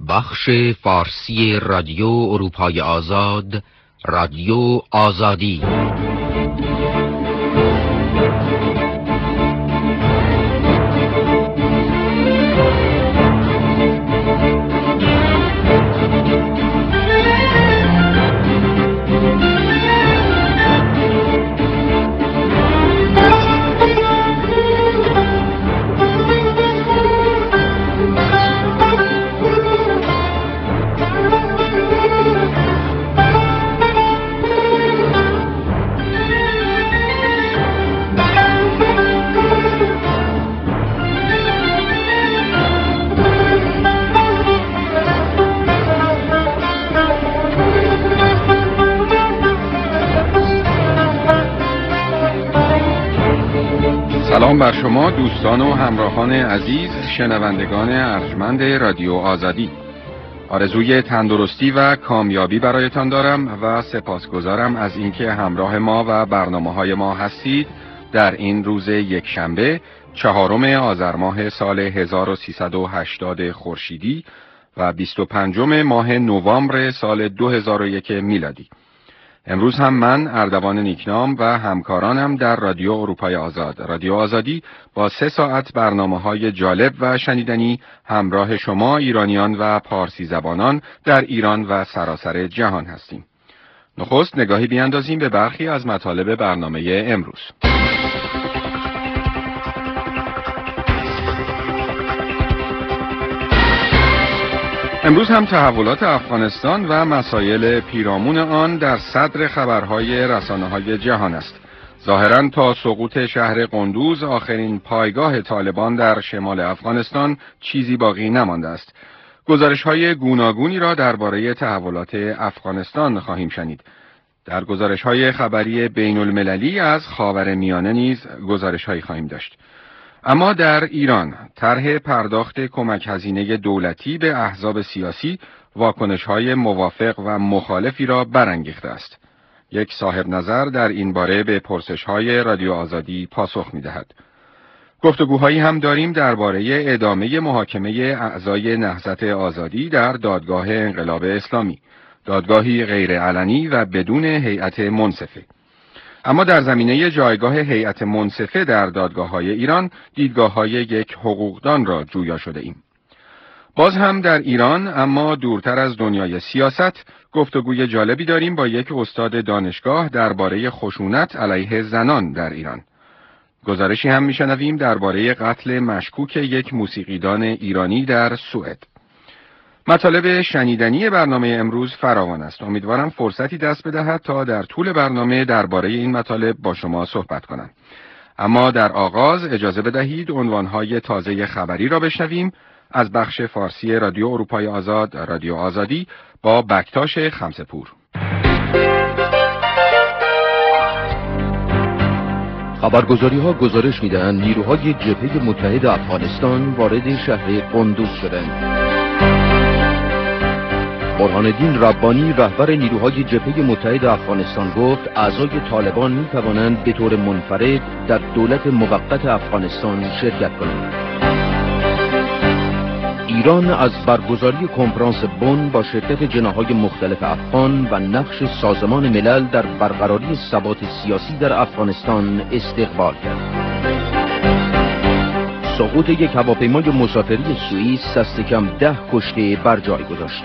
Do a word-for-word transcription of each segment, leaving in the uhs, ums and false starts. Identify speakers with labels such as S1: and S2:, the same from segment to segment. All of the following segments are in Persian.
S1: بخش فارسی رادیو اروپای آزاد، رادیو آزادی.
S2: سلام بر شما دوستان و همراهان عزیز، شنوندگان ارجمند رادیو آزادی. آرزوی تندرستی و کامیابی برایتان دارم و سپاسگزارم از اینکه همراه ما و برنامه‌های ما هستید در این روز یکشنبه چهارم آذر ماه سال هزار و سیصد و هشتاد خورشیدی و بیست و پنجم ماه نوامبر سال دو هزار و یک میلادی. امروز هم من اردوان نیکنام و همکارانم در رادیو اروپای آزاد، رادیو آزادی، با سه ساعت برنامه‌های جالب و شنیدنی همراه شما ایرانیان و پارسی زبانان در ایران و سراسر جهان هستیم. نخست نگاهی بیاندازیم به برخی از مطالب برنامه امروز. امروز هم تحولات افغانستان و مسائل پیرامون آن در صدر خبرهای رسانه‌های جهان است. ظاهراً تا سقوط شهر قندوز، آخرین پایگاه طالبان در شمال افغانستان، چیزی باقی نمانده است. گزارش‌های گوناگونی را درباره تحولات افغانستان خواهیم شنید. در گزارش‌های خبری بین‌المللی از خاورمیانه نیز گزارش‌هایی خواهیم داشت. اما در ایران طرح پرداخت کمک هزینه دولتی به احزاب سیاسی واکنش‌های موافق و مخالفی را برانگیخته است. یک صاحب نظر در این باره به پرسش‌های رادیو آزادی پاسخ می‌دهد. گفتگوهایی هم داریم درباره ادامه محاکمه اعضای نهضت آزادی در دادگاه انقلاب اسلامی، دادگاهی غیرعلنی و بدون هیئت منصفه. اما در زمینه جایگاه هیئت منصفه در دادگاه‌های ایران، دیدگاه‌های یک حقوقدان را جویا شده ایم. باز هم در ایران اما دورتر از دنیای سیاست، گفتگوی جالبی داریم با یک استاد دانشگاه درباره خشونت علیه زنان در ایران. گزارشی هم میشنویم درباره قتل مشکوک یک موسیقیدان ایرانی در سوئد. مطالب شنیدنی برنامه امروز فراوان است. امیدوارم فرصتی دست بدهد تا در طول برنامه درباره این مطالب با شما صحبت کنم. اما در آغاز اجازه بدهید عنوانهای تازه خبری را بشنویم از بخش فارسی رادیو اروپای آزاد، رادیو آزادی، با بکتاش خمسه‌پور.
S1: خبرگزاری‌ها گزارش می‌دهند نیروهای جبهه متحد افغانستان وارد شهر قندوز شدند. برهان الدین ربانی رهبر نیروهای جبهه متحد افغانستان گفت اعضای طالبان می توانند به طور منفرد در دولت موقت افغانستان شرکت کنند. ایران از برگزاری کنفرانس بن با شرکت جناح‌های مختلف افغان و نقش سازمان ملل در برقراری ثبات سیاسی در افغانستان استقبال کرد. سقوط یک هواپیمای مسافری سوئیس دست کم ده کشته بر جای گذاشت.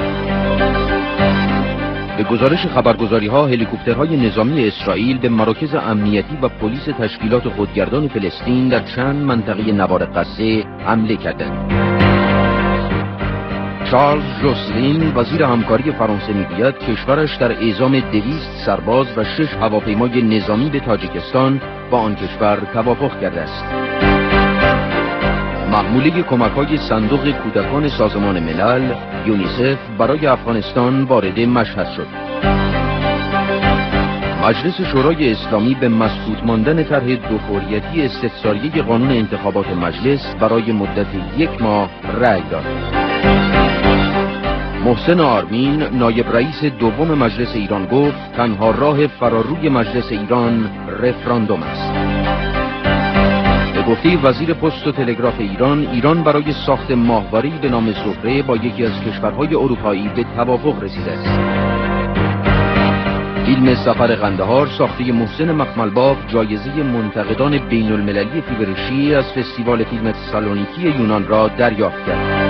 S1: به گزارش خبرگزاری‌ها، هلیکوپترهای نظامی اسرائیل به مراکز امنیتی و پلیس تشکیلات خودگردان فلسطین در چند منطقه نوار غزه حمله کردند. چارلز جوسلین وزیر همکاری فرانسه میگوید کشورش در اعزام دویست سرباز و شش هواپیمای نظامی به تاجیکستان با آن کشور توافق کرده است. محموله کمک‌های صندوق کودکان سازمان ملل یونیسف برای افغانستان وارد مشهد شد. مجلس شورای اسلامی به مسکوت ماندن طرح دوفوریتی استفساریه قانون انتخابات مجلس برای مدت یک ماه رأی داد. محسن آرمین نایب رئیس دوم مجلس ایران گفت تنها راه فراروی مجلس ایران رفراندوم است. به گفته وزیر پست و تلگراف ایران، ایران برای ساخت ماهواره‌ای به نام زهره با یکی از کشورهای اروپایی به توافق رسیده است. فیلم سفر قندهار ساخته محسن مخملباف جایزه منتقدان بین المللی فیبرشی از فستیوال فیلم سالونیکی یونان را دریافت کرد.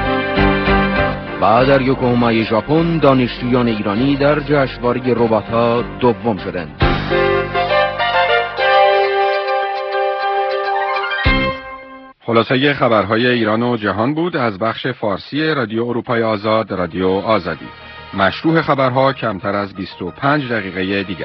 S1: و در یوکوهامای ژاپن دانشجویان ایرانی در جشنواره ربات‌ها دوم شدند.
S2: خلاصه خبرهای ایران و جهان بود از بخش فارسی رادیو اروپای آزاد، رادیو آزادی. مشروح خبرها کمتر از بیست و پنج دقیقه دیگر.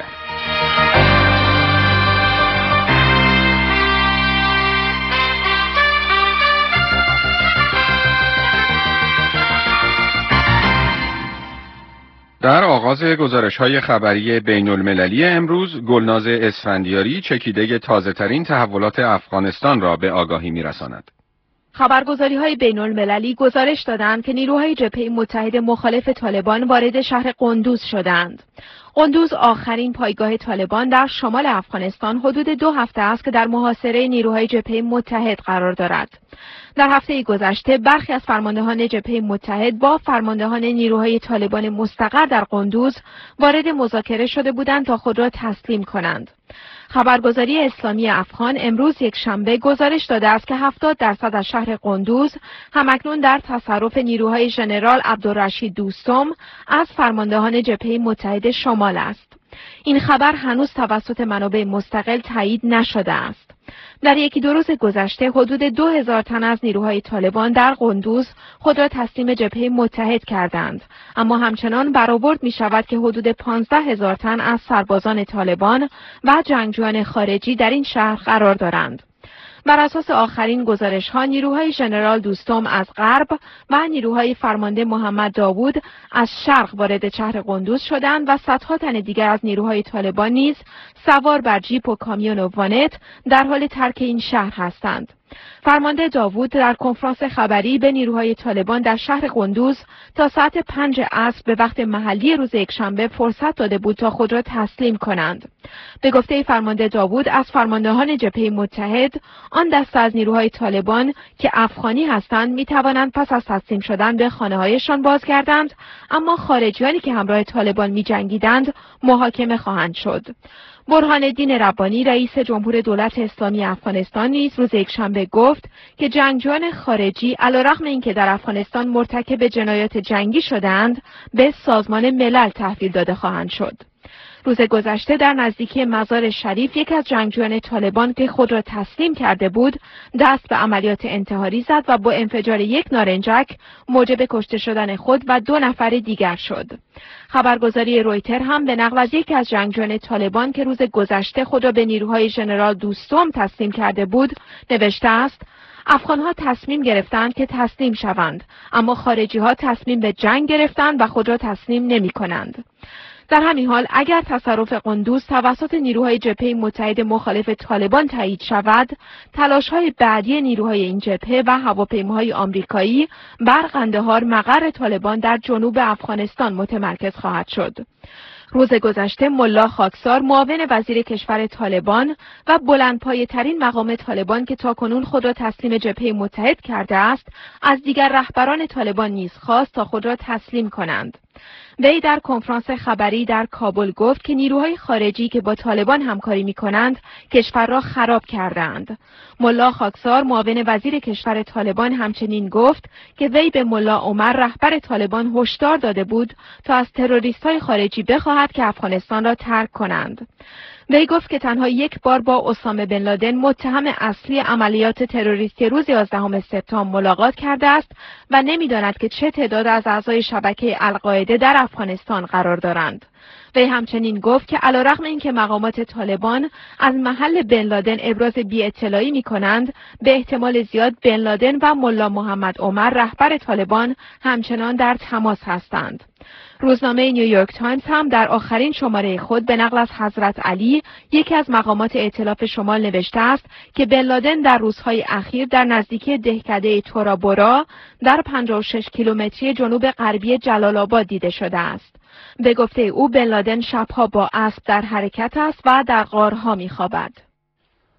S2: در آغاز گزارش‌های خبری بین المللی امروز، گلناز اسفندیاری چکیده تازه‌ترین تحولات افغانستان را به آگاهی می‌رساند.
S3: خبرگزاری‌های بین المللی گزارش دادند که نیروهای جبهه متحد مخالف طالبان وارد شهر قندوز شدند. قندوز آخرین پایگاه طالبان در شمال افغانستان حدود دو هفته است که در محاصره نیروهای جبهه متحد قرار دارد. در هفته گذشته برخی از فرماندهان جبهه متحد با فرماندهان نیروهای طالبان مستقر در قندوز وارد مذاکره شده بودند تا خود را تسلیم کنند. خبرگزاری اسلامی افغان امروز یک شنبه گزارش داده است که هفتاد درصد از شهر قندوز همکنون در تصرف نیروهای ژنرال عبدالرشید دوستم از فرماندهان جبهه متحد شمال است. این خبر هنوز توسط منابع مستقل تایید نشده است. در یکی دو روز گذشته حدود دو هزار تن از نیروهای طالبان در قندوز خود را تسلیم جبهه متحد کردند، اما همچنان برآورد می شود که حدود پانزده هزار تن از سربازان طالبان و جنگجویان خارجی در این شهر قرار دارند. بر اساس آخرین گزارش‌ها نیروهای ژنرال دوستم از غرب و نیروهای فرمانده محمد داوود از شرق وارد شهر قندوز شدند و صدها تن دیگر از نیروهای طالبان نیز سوار بر جیپ و کامیون و وانت در حال ترک این شهر هستند. فرمانده داوود در کنفرانس خبری به نیروهای طالبان در شهر قندوز تا ساعت پنج عصر به وقت محلی روز یکشنبه فرصت داده بود تا خود را تسلیم کنند. به گفته فرمانده داوود از فرماندهان جبهه متحد، آن دسته از نیروهای طالبان که افغانی هستند می توانند پس از تسلیم شدن به خانه‌هایشان بازگردند، اما خارجیانی که همراه طالبان می جنگیدند محاکمه خواهند شد. برهان الدین ربانی رئیس جمهور دولت اسلامی افغانستان نیز روز یکشنبه گفت که جنگجویان خارجی علیرغم اینکه در افغانستان مرتکب جنایات جنگی شدند، به سازمان ملل تحویل داده خواهند شد. روز گذشته در نزدیکی مزار شریف یک از جنگجویان طالبان که خود را تسلیم کرده بود دست به عملیات انتحاری زد و با انفجار یک نارنجک موجب کشته شدن خود و دو نفر دیگر شد. خبرگزاری رویتر هم به نقل از یک از جنگجویان طالبان که روز گذشته خود را به نیروهای ژنرال دوستم تسلیم کرده بود نوشته است: افغان‌ها تصمیم گرفتند که تسلیم شوند، اما خارجی‌ها تصمیم به جنگ گرفتند و خود را تسلیم نمی‌کنند. در همین حال اگر تصرف قندوز توسط نیروهای جبهه متحد مخالف طالبان تایید شود، تلاش‌های بعدی نیروهای این جبهه و هواپیماهای آمریکایی بر قندهار مقر طالبان در جنوب افغانستان متمرکز خواهد شد. روز گذشته ملا خاکسار معاون وزیر کشور طالبان و بلندپایه‌ترین مقام طالبان که تاکنون خود را تسلیم جبهه متحد کرده است، از دیگر رهبران طالبان نیز خواست تا خود را تسلیم کنند. وی در کنفرانس خبری در کابل گفت که نیروهای خارجی که با طالبان همکاری می‌کنند کشور را خراب کردند. ملا خاکسار معاون وزیر کشور طالبان همچنین گفت که وی به ملا عمر رهبر طالبان هشدار داده بود تا از تروریست‌های خارجی بخواهد که افغانستان را ترک کنند. وی گفت که تنها یک بار با اسامه بن لادن متهم اصلی عملیات تروریستی روز یازدهم سپتامبر ملاقات کرده است و نمی‌داند که چه تعداد از اعضای شبکه القاعده در افغانستان قرار دارند. وی همچنین گفت که علیرغم اینکه مقامات طالبان از محل بن لادن ابراز بی‌اطلاعی می‌کنند، به احتمال زیاد بن لادن و ملا محمد عمر رهبر طالبان همچنان در تماس هستند. روزنامه نیویورک تایمز هم در آخرین شماره خود به نقل از حضرت علی، یکی از مقامات ائتلاف شمال، نوشته است که بن لادن در روزهای اخیر در نزدیکی دهکده تورا بورا در پنجاه و شش کیلومتری جنوب غربی جلال آباد دیده شده است. به گفته او بن لادن شبها با اسب در حرکت است و در غارها می‌خوابد.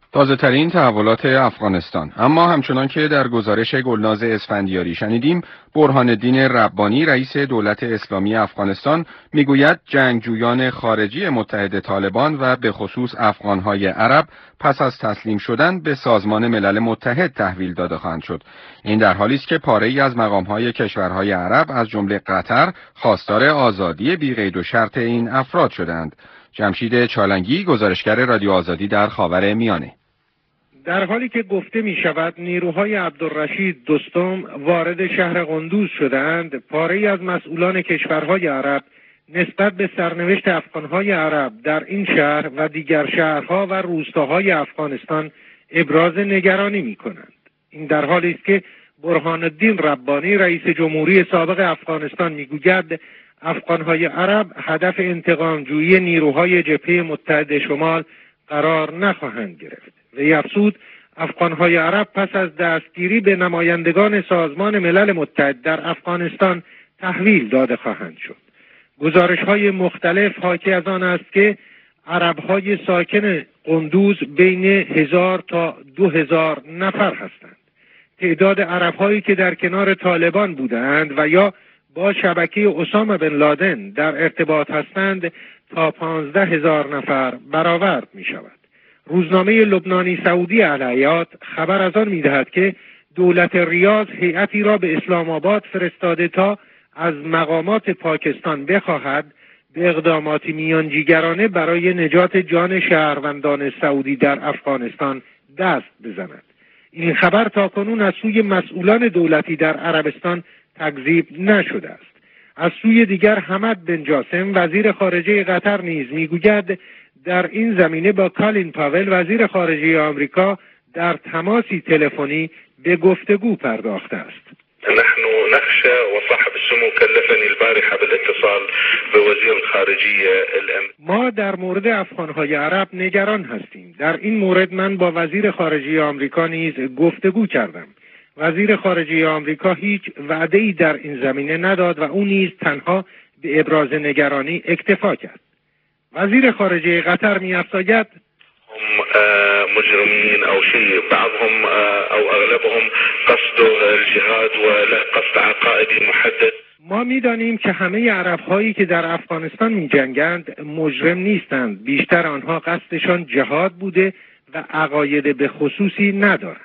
S2: تازه ترین تحولات افغانستان. اما همچنان که در گزارش گلناز اسفندیاری شنیدیم، برهان الدین ربانی رئیس دولت اسلامی افغانستان میگوید جنگجویان خارجی متحد طالبان و به خصوص افغانهای عرب پس از تسلیم شدن به سازمان ملل متحد تحویل داده خواهند شد. این در حالی است که پاره‌ای از مقامهای کشورهای عرب از جمله قطر خواستار آزادی بی قید و شرط این افراد شدند. جمشید چالنگی، گزارشگر رادیو آزادی در خاورمیانه.
S4: در حالی که گفته می شود نیروهای عبدالرشید دوستم وارد شهر قندوز شدند، پاره‌ای از مسئولان کشورهای عرب نسبت به سرنوشت افغانهای عرب در این شهر و دیگر شهرها و روستاهای افغانستان ابراز نگرانی می کنند. این در حالی است که برهان الدین ربانی رئیس جمهوری سابق افغانستان می گوید افغانهای عرب هدف انتقامجویی نیروهای جبهه متحد شمال قرار نخواهند گرفت. وی افزود افغانهای عرب پس از دستگیری به نمایندگان سازمان ملل متحد در افغانستان تحویل داده خواهند شد. گزارش‌های مختلف حاکی از آن است که عرب‌های ساکن قندوز بین هزار تا دو هزار نفر هستند. تعداد عرب‌هایی که در کنار طالبان بودند و یا با شبکه اسامه بن لادن در ارتباط هستند تا پانزده هزار نفر برآورد می شود. روزنامه لبنانی سعودی الحیات خبر از آن می دهد که دولت ریاض هیئتی را به اسلام آباد فرستاده تا از مقامات پاکستان بخواهد به اقداماتی میانجیگرانه برای نجات جان شهروندان سعودی در افغانستان دست بزند. این خبر تاکنون از سوی مسئولان دولتی در عربستان تکذیب نشده است. از سوی دیگر حمد بن جاسم وزیر خارجه قطر نیز میگوید در این زمینه با کالین پاول وزیر خارجه آمریکا در تماسی تلفنی به گفتگو پرداخته است.
S5: نحن نخشى وصاحب السمو كلفني البارحة بالاتصال بوزير الخارجية الأمريكي.
S4: ما در مورد افغانهای عرب نگران هستیم. در این مورد من با وزیر خارجه آمریکا نیز گفتگو کردم. وزیر خارجه آمریکا هیچ وعده‌ای در این زمینه نداد و او نیز تنها به ابراز نگرانی اکتفا کرد. وزیر خارجه قطر می‌افزاید
S5: هم مجرمين او شيء بعضهم او اغلبهم قصد الجهاد وقصد عقائدي محدد.
S4: ما می‌دانیم که همه عرب‌هایی که در افغانستان می‌جنگند مجرم نیستند. بیشتر آنها قصدشان جهاد بوده و عقاید به خصوصی ندارند.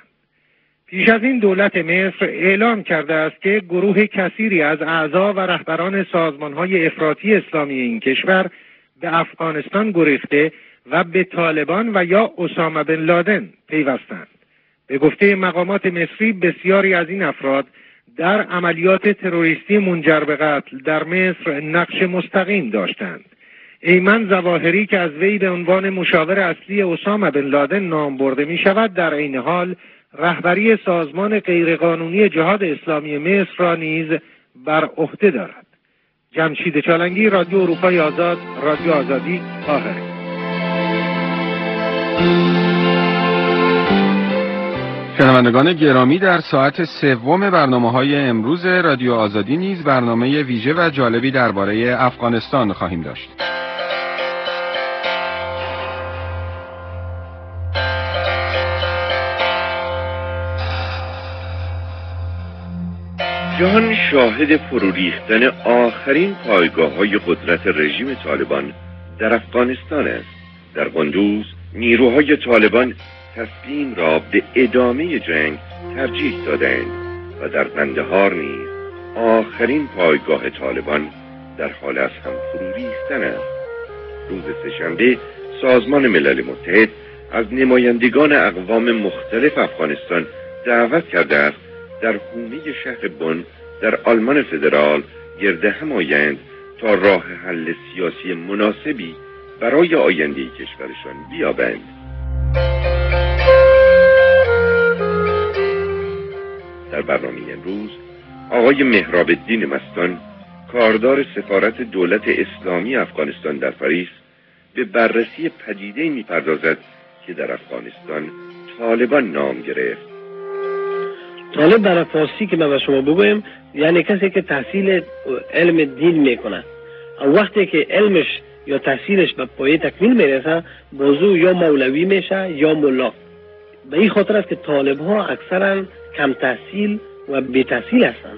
S4: پیش از این دولت مصر اعلام کرده است که گروه کثیری از اعضا و رهبران سازمان‌های افراطی اسلامی این کشور به افغانستان گریخته و به طالبان و یا اسامه بن لادن پیوستند. به گفته مقامات مصری بسیاری از این افراد در عملیات تروریستی منجر به قتل در مصر نقش مستقیم داشتند. ایمن ظواهری که از وی به عنوان مشاور اصلی اسامه بن لادن نام برده می شود در این حال رهبری سازمان غیرقانونی جهاد اسلامی مصر را نیز بر عهده دارد. جمشید چالنگی، رادیو اروپای آزاد، رادیو آزادی، قاهره.
S2: شنوندگان گرامی، در ساعت سوم برنامه‌های امروز رادیو آزادی نیز برنامه ویژه و جالبی درباره افغانستان خواهیم داشت.
S6: جهان شاهد فرو ریختن آخرین پایگاه‌های قدرت رژیم طالبان در افغانستان است. در قندوز نیروهای طالبان تسلیم را به ادامه جنگ ترجیح دادند و در قندهار نیز آخرین پایگاه طالبان در حال از هم فرو ریختن است. روز سه‌شنبه سازمان ملل متحد از نمایندگان اقوام مختلف افغانستان دعوت کرده است در حومه شهر بن در آلمان فدرال گرد هم آیند تا راه حل سیاسی مناسبی برای آینده کشورشان بیابند. در برنامه امروز آقای مهراب الدین مستان، کاردار سفارت دولت اسلامی افغانستان در پاریس، به بررسی پدیده‌ای می‌پردازد که در افغانستان طالبان نام گرفت.
S7: طالب در فارسی که من به شما بگویم یعنی کسی که تحصیل علم دین میکنه. وقتی که علمش یا تحصیلش به پایه تکمیل میرسه، موضوع یا مولوی میشه یا ملا. به این خاطر است که طالب ها اکثرا کم تحصیل و بی تحصیل هستند.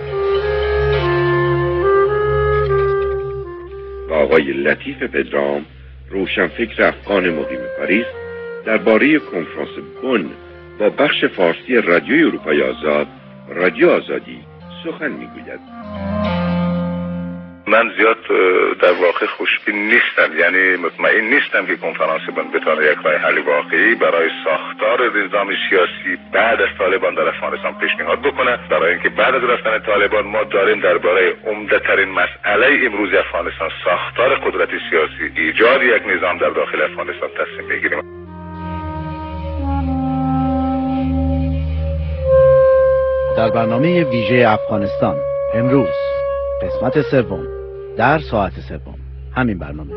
S6: و آقای لطیف پدرام، روشنفکر افغان مقیم پاریس، درباره کنفرانس بن با بخش فارسی رادیوی اروپای آزاد، رادیو آزادی، سخن میگوید.
S5: من زیاد در واقع خوشبین نیستم، یعنی مطمئن نیستم که کنفرانس بن بتونه یک راه حل واقعی برای ساختار نظام سیاسی بعد از طالبان در افغانستان پیشنهاد بکنه، برای اینکه بعد از رفتن طالبان ما داریم درباره عمده‌ترین مسئله امروز افغانستان، ساختار قدرت سیاسی، ایجاد یک نظام در داخل افغانستان تصمیم بگیریم.
S8: در برنامه ویژه افغانستان امروز قسمت سوم در ساعت سوم همین برنامه.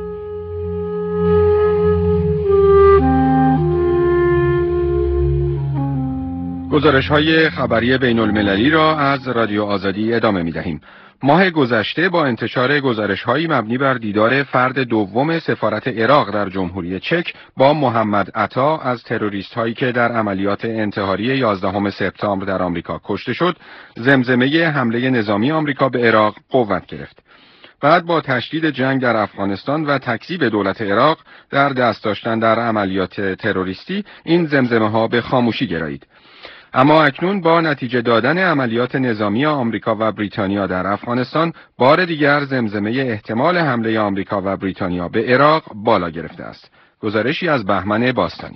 S2: گزارش‌های خبری بین المللی را از رادیو آزادی ادامه می‌دهیم. ماه گذشته با انتشار گزارش‌هایی مبنی بر دیدار فرد دوم سفارت عراق در جمهوری چک با محمد عطا از تروریست‌هایی که در عملیات انتحاری یازدهم سپتامبر در آمریکا کشته شد، زمزمه حمله نظامی آمریکا به عراق قوت گرفت. بعد با تشدید جنگ در افغانستان و تکذیب دولت عراق در دست داشتن در عملیات تروریستی، این زمزمه‌ها به خاموشی گرایید. اما اکنون با نتیجه دادن عملیات نظامی آمریکا و بریتانیا در افغانستان، بار دیگر زمزمه احتمال حمله آمریکا و بریتانیا به عراق بالا گرفته است. گزارشی از بهمن باستانی.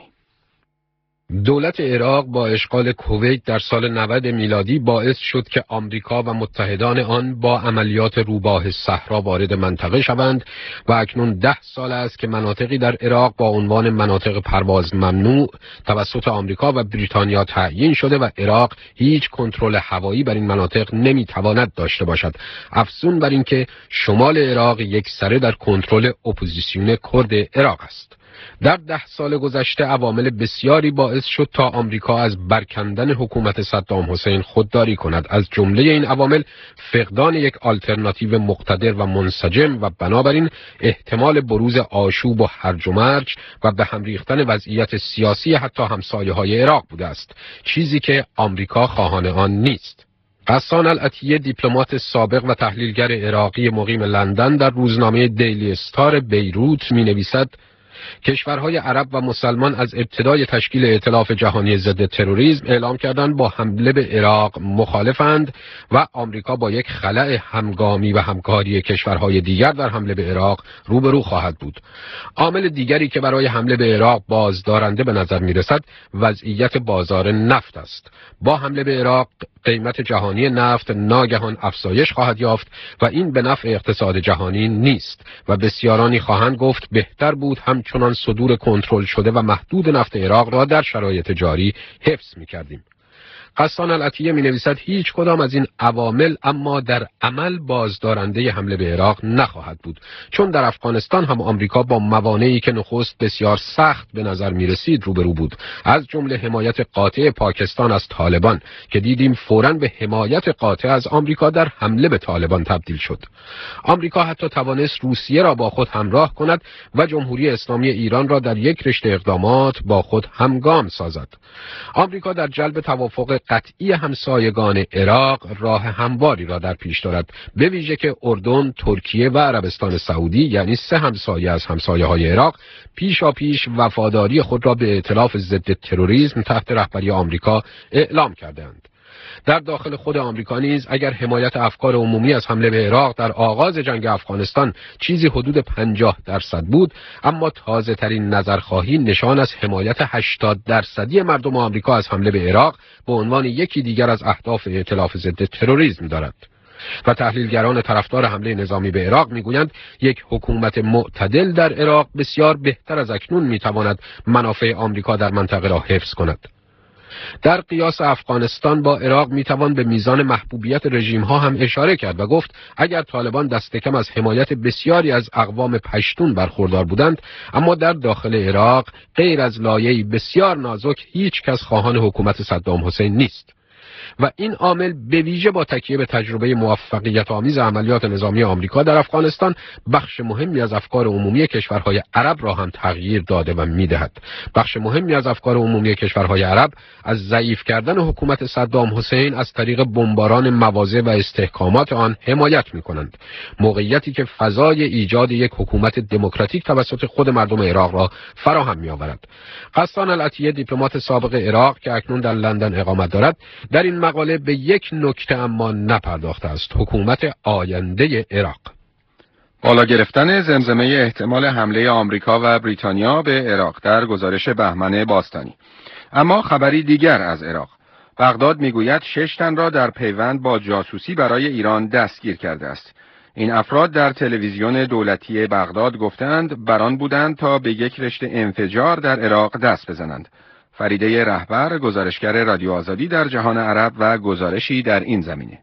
S9: دولت عراق با اشغال کویت در سال نود میلادی باعث شد که آمریکا و متحدان آن با عملیات روباه صحرا وارد منطقه شوند و اکنون ده سال است که مناطقی در عراق با عنوان مناطق پرواز ممنوع توسط آمریکا و بریتانیا تعیین شده و عراق هیچ کنترل هوایی بر این مناطق نمیتواند داشته باشد. افزون بر این که شمال عراق یک سره در کنترل اپوزیسیون کرد عراق است. در ده سال گذشته عوامل بسیاری باعث شد تا آمریکا از برکندن حکومت صدام حسین خودداری کند. از جمله این عوامل فقدان یک آلترناتیو مقتدر و منسجم و بنابراین احتمال بروز آشوب و هرج و مرج و به هم ریختن وضعیت سیاسی حتی همسایه‌های عراق بوده است، چیزی که آمریکا خواهان آن نیست. غسان العطیه، دیپلمات سابق و تحلیلگر عراقی مقیم لندن، در روزنامه دیلی استار بیروت می‌نویسد: کشورهای عرب و مسلمان از ابتدای تشکیل ائتلاف جهانی ضد تروریسم اعلام کردند با حمله به عراق مخالفند و آمریکا با یک خلأ همگامی و همکاری کشورهای دیگر در حمله به عراق روبرو خواهد بود. عامل دیگری که برای حمله به عراق بازدارنده به نظر می‌رسد وضعیت بازار نفت است. با حمله به عراق قیمت جهانی نفت ناگهان افزایش خواهد یافت و این به نفع اقتصاد جهانی نیست و بسیارانی خواهند گفت بهتر بود همچنان صدور کنترل شده و محدود نفت عراق را در شرایط جاری حفظ می‌کردیم. غسان العطیه می‌نویسد هیچ کدام از این عوامل اما در عمل بازدارنده حمله به عراق نخواهد بود، چون در افغانستان هم آمریکا با موانعی که نخست بسیار سخت به نظر می‌رسید روبرو بود، از جمله حمایت قاطع پاکستان از طالبان که دیدیم فوراً به حمایت قاطع از آمریکا در حمله به طالبان تبدیل شد. آمریکا حتی توانست روسیه را با خود همراه کند و جمهوری اسلامی ایران را در یک رشته اقدامات با خود همگام سازد. آمریکا در جلب توافق قطعی همسایگان عراق راه همواری را در پیش دارد، به ویژه که اردن، ترکیه و عربستان سعودی، یعنی سه همسایه از همسایه‌های عراق، پیشا پیش وفاداری خود را به ائتلاف ضد تروریسم تحت رهبری آمریکا اعلام کردند. در داخل خود آمریکا نیز اگر حمایت افکار عمومی از حمله به عراق در آغاز جنگ افغانستان چیزی حدود پنجاه درصد بود، اما تازه ترین نظرخواهی نشان از حمایت هشتاد درصدی مردم آمریکا از حمله به عراق به عنوان یکی دیگر از اهداف ائتلاف ضد تروریسم دارد. و تحلیلگران طرفدار حمله نظامی به عراق میگویند یک حکومت معتدل در عراق بسیار بهتر از اکنون میتواند منافع آمریکا در منطقه را حفظ کند. در قیاس افغانستان با عراق میتوان به میزان محبوبیت رژیم ها هم اشاره کرد و گفت اگر طالبان دست کم از حمایت بسیاری از اقوام پشتون برخوردار بودند، اما در داخل عراق غیر از لایه‌ای بسیار نازک هیچ کس خواهان حکومت صدام حسین نیست. و این عامل به ویژه با تکیه به تجربه موفقیت آمیز عملیات نظامی آمریکا در افغانستان بخش مهمی از افکار عمومی کشورهای عرب را هم تغییر داده و میدهد. بخش مهمی از افکار عمومی کشورهای عرب از ضعیف کردن حکومت صدام حسین از طریق بمباران مواضع و استحکامات آن حمایت می‌کنند. موقعیتی که فضای ایجاد یک حکومت دموکراتیک توسط خود مردم عراق را فراهم می‌آورد. قسطان العطیه دیپلمات سابق عراق که اکنون در لندن اقامت دارد در این مقاله به یک نکته اما نپرداخته است: حکومت آینده عراق.
S2: بالا گرفتن زمزمه احتمال حمله آمریکا و بریتانیا به عراق در گزارش بهمن باستانی. اما خبری دیگر از عراق. بغداد میگوید شش تن را در پیوند با جاسوسی برای ایران دستگیر کرده است. این افراد در تلویزیون دولتی بغداد گفتند بران بودند تا به یک رشته انفجار در عراق دست بزنند. فریده رهبر، گزارشگر رادیو آزادی در جهان عرب و گزارشی در این زمینه.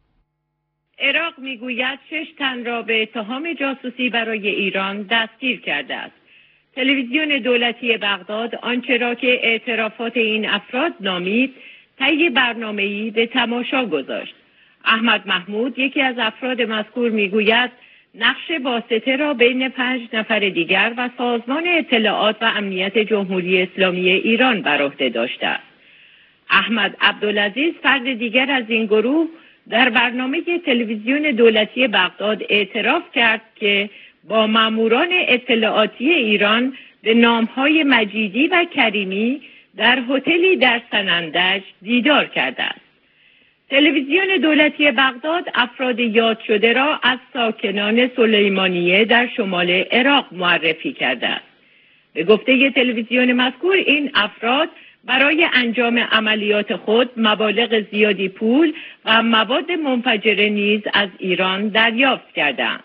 S10: عراق میگوید شش تن را به اتهام جاسوسی برای ایران دستگیر کرده است. تلویزیون دولتی بغداد آنچه را که اعترافات این افراد نامید طی برنامه‌ای به تماشا گذاشت. احمد محمود یکی از افراد مذکور میگوید نقش واسطه را بین پنج نفر دیگر و سازمان اطلاعات و امنیت جمهوری اسلامی ایران بر عهده داشته است. احمد عبدالعزیز فرد دیگر از این گروه در برنامه تلویزیون دولتی بغداد اعتراف کرد که با ماموران اطلاعاتی ایران به نامهای مجیدی و کریمی در هتلی در سنندج دیدار کرده است. تلویزیون دولتی بغداد افراد یاد شده را از ساکنان سلیمانیه در شمال عراق معرفی کرده است. به گفته تلویزیون مذکور این افراد برای انجام عملیات خود مبالغ زیادی پول و مواد منفجره نیز از ایران دریافت کردند.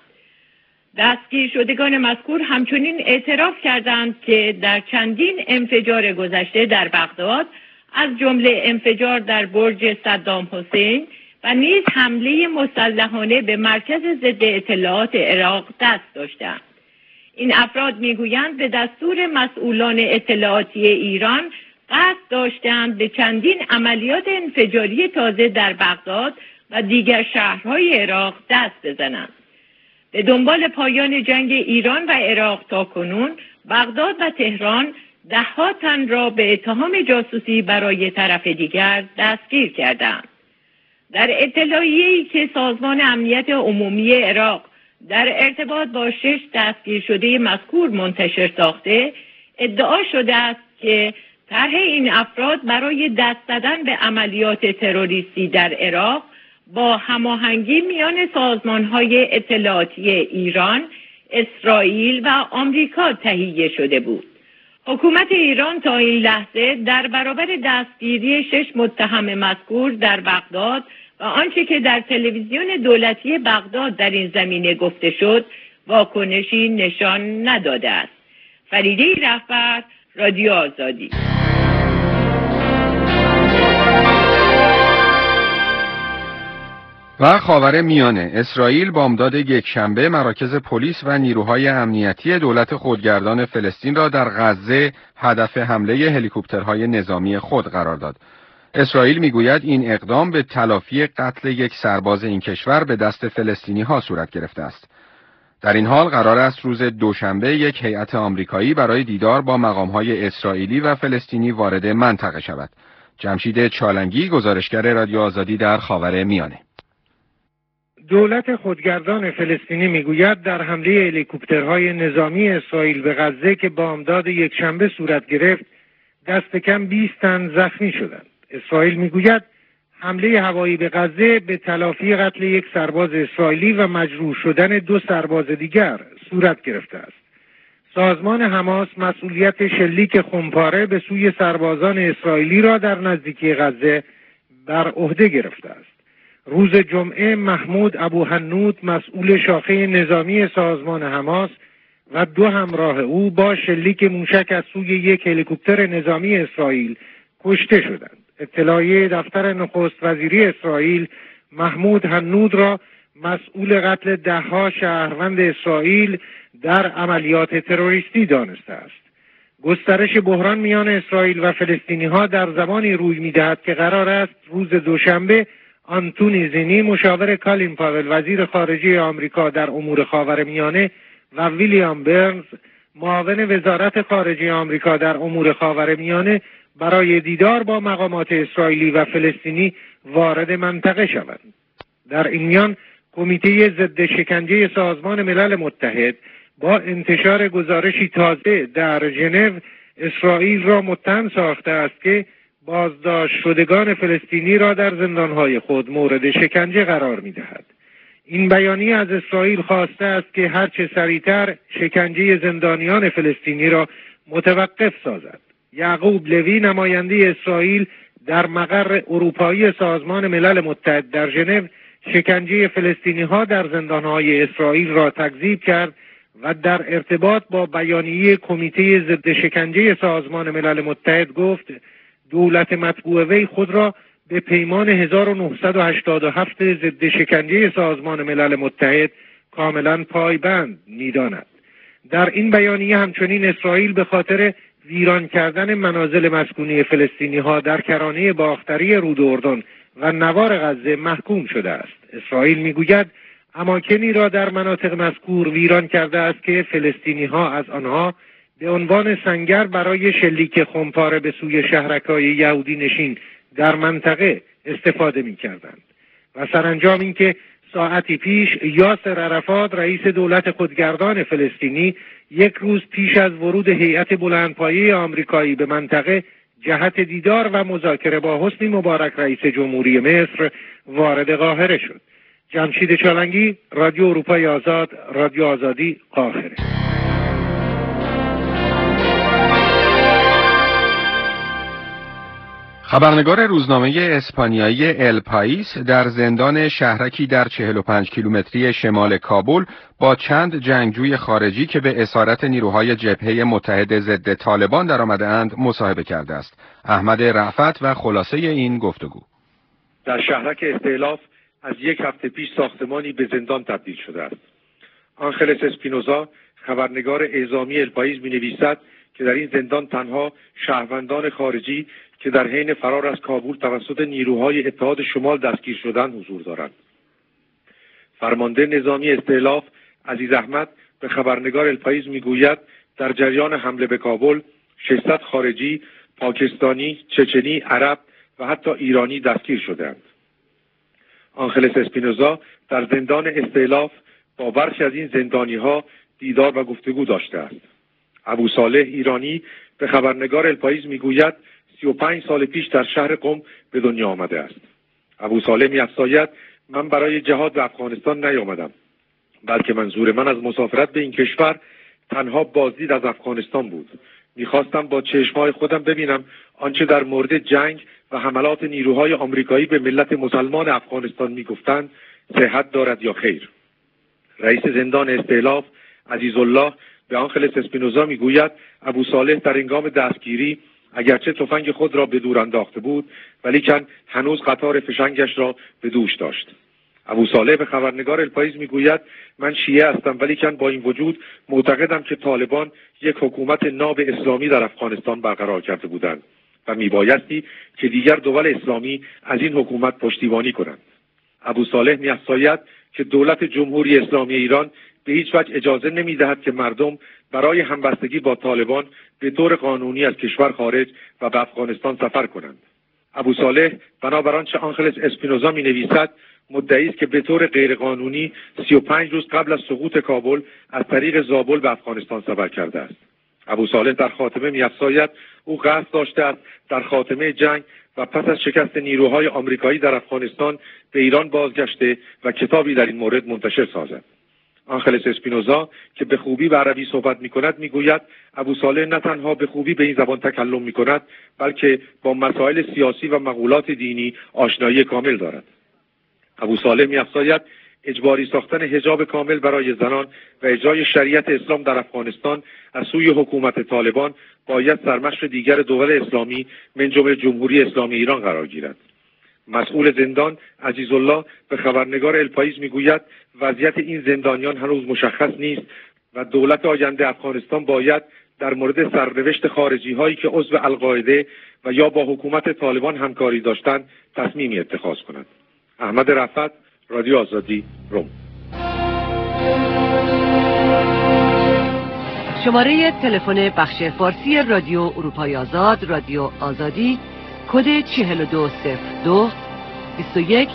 S10: دستگیر شدگان مذکور همچنین اعتراف کردند که در چندین انفجار گذشته در بغداد از جمله انفجار در برج صدام حسین و نیز حمله مسلحانه به مرکز ضد اطلاعات عراق دست داشتند. این افراد میگویند به دستور مسئولان اطلاعاتی ایران قصد داشتند به چندین عملیات انفجاری تازه در بغداد و دیگر شهرهای عراق دست بزنند. به دنبال پایان جنگ ایران و عراق تاکنون بغداد و تهران ده ها تن را به اتهام جاسوسی برای طرف دیگر دستگیر کردند. در اطلاعیه‌ای که سازمان امنیت عمومی عراق در ارتباط با شش دستگیر شده مذکور منتشر ساخته، ادعا شده است که طرح این افراد برای دست زدن به عملیات تروریستی در عراق با هماهنگی میان سازمان‌های اطلاعاتی ایران، اسرائیل و آمریکا تهیه شده بود. حکومت ایران تا این لحظه در برابر دستگیری شش متهم مذکور در بغداد و آنچه که در تلویزیون دولتی بغداد در این زمینه گفته شد واکنشی نشان نداده است. فریده رهبر، رادیو آزادی.
S2: و خاور میانه، اسرائیل بامداد یکشنبه مراکز پلیس و نیروهای امنیتی دولت خودگردان فلسطین را در غزه هدف حمله هلیکوپترهای نظامی خود قرار داد. اسرائیل میگوید این اقدام به تلافی قتل یک سرباز این کشور به دست فلسطینی ها صورت گرفته است. در این حال قرار است روز دوشنبه یک هیئت آمریکایی برای دیدار با مقامهای اسرائیلی و فلسطینی وارد منطقه شود. جمشید چالنگی، گزارشگر رادیو آزادی در خاور میانه.
S4: دولت خودگردان فلسطینی میگوید در حمله هلیکوپترهای نظامی اسرائیل به غزه که بامداد یکشنبه صورت گرفت دست کم بیست تن زخمی شدند. اسرائیل میگوید حمله هوایی به غزه به تلافی قتل یک سرباز اسرائیلی و مجروح شدن دو سرباز دیگر صورت گرفته است. سازمان حماس مسئولیت شلیک خمپاره به سوی سربازان اسرائیلی را در نزدیکی غزه بر عهده گرفته است. روز جمعه محمود ابوهنود مسئول شاخه نظامی سازمان حماس و دو همراه او با شلیک موشک از سوی یک هلیکوپتر نظامی اسرائیل کشته شدند. اطلاعیه دفتر نخست وزیری اسرائیل محمود هنود را مسئول قتل ده‌ها شهروند اسرائیل در عملیات تروریستی دانسته است. گسترش بحران میان اسرائیل و فلسطینی ها در زمانی روی می‌دهد که قرار است روز دوشنبه آنتونی زینی مشاور کالین پاول وزیر خارجه آمریکا در امور خاورمیانه و ویلیام برنز معاون وزارت خارجه آمریکا در امور خاورمیانه برای دیدار با مقامات اسرائیلی و فلسطینی وارد منطقه شوند. در این میان کمیته ضد شکنجه سازمان ملل متحد با انتشار گزارشی تازه در ژنو اسرائیل را متهم ساخته است که بازداشت شدگان فلسطینی را در زندانهای خود مورد شکنجه قرار می‌دهد. این بیانیه از اسرائیل خواسته است که هرچه سریعتر شکنجه زندانیان فلسطینی را متوقف سازد. یعقوب لوی نماینده اسرائیل در مقر اروپایی سازمان ملل متحد در ژنو شکنجه فلسطینی‌ها در زندانهای اسرائیل را تکذیب کرد و در ارتباط با بیانیه کمیته ضد شکنجه سازمان ملل متحد گفت دولت مطبوع وی خود را به پیمان هزار و نهصد و هشتاد و هفت ضد شکنجه سازمان ملل متحد کاملا پایبند می‌داند. در این بیانیه همچنین اسرائیل به خاطر ویران کردن منازل مسکونی فلسطینی‌ها در کرانه باختری رود اردن و نوار غزه محکوم شده است. اسرائیل می‌گوید اماکنی را در مناطق مذکور ویران کرده است که فلسطینی‌ها از آنها به عنوان سنگر برای شلیک خمپاره به سوی شهرک‌های یهودی نشین در منطقه استفاده می‌کردند. و سرانجام اینکه ساعتی پیش یاسر عرفات رئیس دولت خودگردان فلسطینی یک روز پیش از ورود هیئت بلندپایه آمریکایی به منطقه جهت دیدار و مذاکره با حسنی مبارک رئیس جمهوری مصر وارد قاهره شد. جمشید چالنگی، رادیو اروپای آزاد، رادیو آزادی، قاهره.
S2: خبرنگار روزنامه اسپانیایی ال پایس در زندان شهرکی در چهل و پنج کیلومتری شمال کابل با چند جنگجوی خارجی که به اسارت نیروهای جبهه متحد ضد طالبان درآمده‌اند مصاحبه کرده است. احمد رأفت و خلاصه این گفتگو.
S11: در شهرک استئلاف از یک هفته پیش ساختمانی به زندان تبدیل شده است. آنخلس اسپینوزا، خبرنگار اعزامی ال پایس می‌نویسد که در این زندان تنها شهروندان خارجی که در حین فرار از کابل توسط نیروهای اتحاد شمال دستگیر شدند حضور دارند. فرمانده نظامی استئلاف عزیز احمد به خبرنگار ال پایس میگوید در جریان حمله به کابل ششصد خارجی، پاکستانی، چچنی، عرب و حتی ایرانی دستگیر شدند. آنخلس اسپینوزا در زندان استئلاف با برخی از این زندانی‌ها دیدار و گفتگو داشته است. ابو صالح ایرانی به خبرنگار ال پایس میگوید سی و پنج سال پیش در شهر قم به دنیا آمده است. ابو صالح می‌افزاید من برای جهاد به افغانستان نیامدم، بلکه منظور من از مسافرت به این کشور تنها بازدید از افغانستان بود. می‌خواستم با چشم‌های خودم ببینم آنچه در مورد جنگ و حملات نیروهای آمریکایی به ملت مسلمان افغانستان می‌گفتند صحت دارد یا خیر. رئیس زندان استئلاف عزیزالله به آنخلس اسپینوزا میگوید ابو صالح در هنگام دستگیری اگرچه تفنگ خود را به دور انداخته بود ولیکن هنوز قطار فشنگش را به دوش داشت. ابو صالح به خبرنگار ال پایس میگوید من شیعه هستم ولیکن با این وجود معتقدم که طالبان یک حکومت ناب اسلامی در افغانستان برقرار کرده بودند و میبایستی که دیگر دول اسلامی از این حکومت پشتیبانی کنند. ابو صالح می‌افزاید که دولت جمهوری اسلامی ایران به هیچ وجه اجازه نمی‌دهد که مردم برای همبستگی با طالبان به طور قانونی از کشور خارج و به افغانستان سفر کنند. ابو صالح بنابر آنچه آنخلس اسپینوزا می‌نویسد مدعی است که به طور غیرقانونی سی و پنج روز قبل از سقوط کابل از طریق زابل به افغانستان سفر کرده است. ابو صالح در خاتمه می‌افزاید او قصد داشته است در خاتمه جنگ و پس از شکست نیروهای آمریکایی در افغانستان به ایران بازگشته و کتابی در این مورد منتشر سازد. آنخلس اسپینوزا که به خوبی به عربی صحبت می‌کند می‌گوید ابو صالح نه تنها به خوبی به این زبان تکلم می‌کند بلکه با مسائل سیاسی و مقولات دینی آشنایی کامل دارد. ابو صالح می‌افزاید اجباری ساختن حجاب کامل برای زنان و اجرای شریعت اسلام در افغانستان از سوی حکومت طالبان باید سرمشق دیگر دول اسلامی من جمله جمهوری اسلامی ایران قرار گیرد. مسئول زندان عزیزالله به خبرنگار ال پایس میگوید وضعیت این زندانیان هنوز مشخص نیست و دولت آینده افغانستان باید در مورد سرنوشت خارجی هایی که عضو القاعده و یا با حکومت طالبان همکاری داشتند تصمیمی اتخاذ کند. احمد رفعت، رادیو آزادی، روم.
S12: شماره تلفن بخش فارسی رادیو اروپای آزاد، رادیو آزادی، کد چهل و دو صفر دو بیست و یک